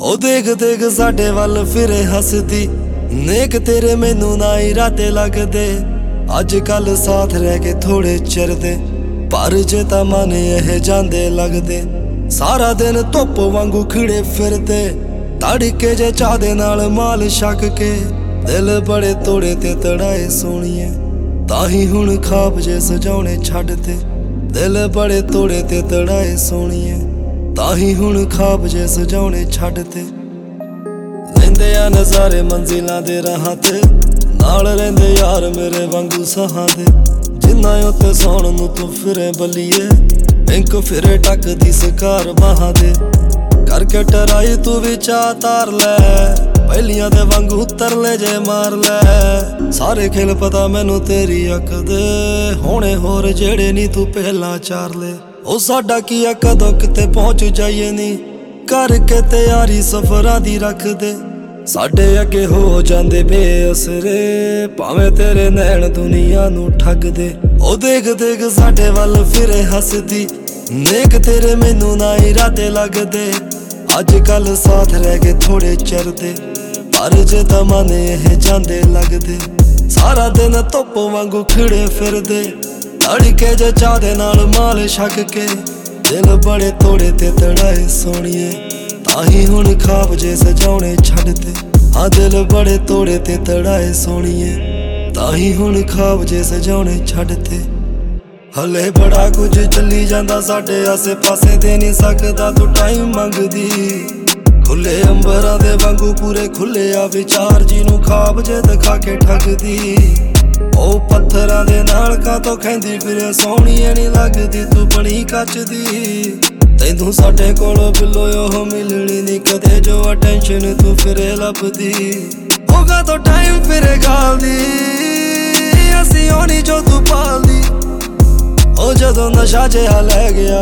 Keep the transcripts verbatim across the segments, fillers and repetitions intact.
ओ देख देख साडे वल फिरे हसदी, नेक तेरे मैनू ना इरादे लगदे। अज कल साथ रह के थोड़े चिर दे, पर जे तां मन एह जांदे लगदे। सारा दिन धुप वांगू खिड़े फिरदे, तड़के जे चाह दे नाल माल छक के। दिल बड़े तोड़े ते तड़ाए सोहणीए, ताही हुण खाब जे सजाउणे छड्ड ते। दिल बड़े तोड़े ते तड़ाए सोहणीए, ताही हुण खाब जे सजाउणे छड्ड ते। लैंदे आ नज़ारे मंजिलां दे राहां ते, नाल रहिंदे यार मेरे वांगू साहां दे। जिन्ना उत्ते सौण नूं तूं फिरे बल्लीए, इंक फिरे टकदी सकार बाहां दे। करके टराई तू भी चाह तार लै, पहलियां दे वांगू तरले जे मार लै। सारे खेल पता मैनू तेरी अक दे, होणे होर जेड़े नी तू पहलां चार ले। ओ साडा किया कदों किते पहुंच जाइए नी, करके तैयारी सफरां दी रख दे। साडे अगे हो जांदे बेअसरे, भावें तेरे नैन दुनिया नू ठग दे। ओ देख देख साडे वल फिरे हसदी, नेक तेरे मैनू ना इरादे लगदे। अज कल साथ रह के थोड़े चिर दे, पर जे तां मन एह जांदे लगदे। सारा दिन धुप वांगू खिड़े फिरदे, तड़के जे चाह दे नाल माल छक के। दिल बड़े तोड़े ते तड़ाए सोहणीए, ताही हुण खाब जे सजाउणे छड्ड ते। हाँ दिल बड़े तोड़े ते तड़ाए सोहणीए, ताही हुण खाब जे सजाउणे छड्ड ते। हले बड़ा कुछ चली जांदा साडे आसे पासे, दे नहीं सकदा तू टाइम मंगदी। खुले अंबरां दे वांगू पूरे खुले आ विचार, जिनू खाब जे दिखा के ठगदी। ओ पत्थरां दे नाल कातों खैंदी फिरे, सोहणीए नी लगदी तू बणी कच दी। तैनू साडे कोलों बिल्लो ओह मिलनी नी कदे, जो अटैंशन तू फिरे लभदी। होगा तो टाइम फिरे गालदी, असी होनी जो तू पालदी। ओ जदों नशा जिहा लै गया,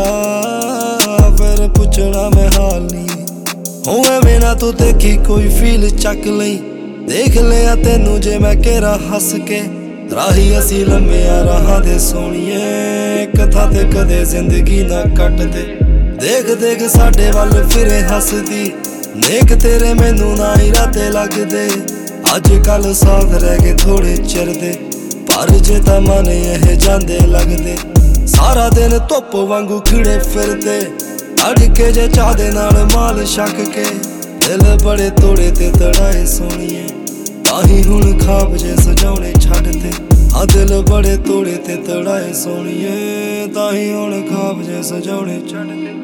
फिर पुछना मैं हाल नी। होवे मेरा तू देखी कोई फील चक लई, देख लिया तेनू जे मैं केरा हस के। राही असी लम्मे आ राहां दे सोहणीए, कथा ते कदे जिंदगी ना कट दे। देख देख साडे वल फिरे हसदी, नेक तेरे मैनू ना इरादे लगदे। अज कल साथ रह के थोड़े चिर दे, पर जे तां मन एह जांदे लगदे। सारा दिन धुप वांगू खिड़े फिरदे, तड़के जे चाह दे नाल माल छक के। दिल बड़े तोड़े ते तड़ाए सोहणीए, ताही हुण खाब जे सजाउणे छड्ड ते। हाँ दिल बड़े तोड़े ते तड़ाए सोहणीए, ताही हुण खाब जे सजाउणे छड्ड ते।